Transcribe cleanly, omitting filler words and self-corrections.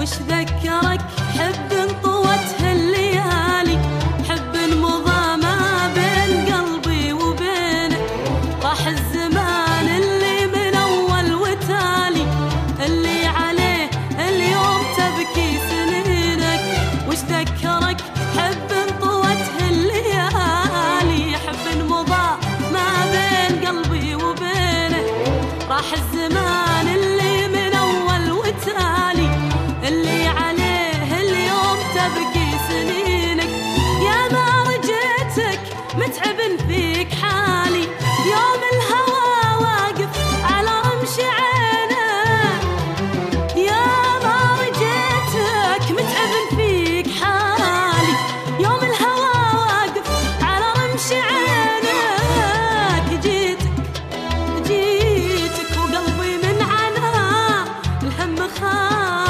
وش ذكرك حب انطوت هالليالي، حب مضى ما بين قلبي وبينك، راح الزمان اللي من اول وتالي، اللي عليه اليوم تبكي سنينك. وش ذكرك حب انطوت هالليالي، حب مضى ما بين قلبي وبينك، راح الزمان اللي من اول وتالي، اللي عليه اليوم تبكي سنينك. يا ما رجيتك متعب فيك حالي، يوم الهوى واقف على رمش عينه، يا ما رجيتك متعب فيك حالي، يوم الهوى واقف على رمش عينك. جيتك وقلبي من عنا الهم خالي،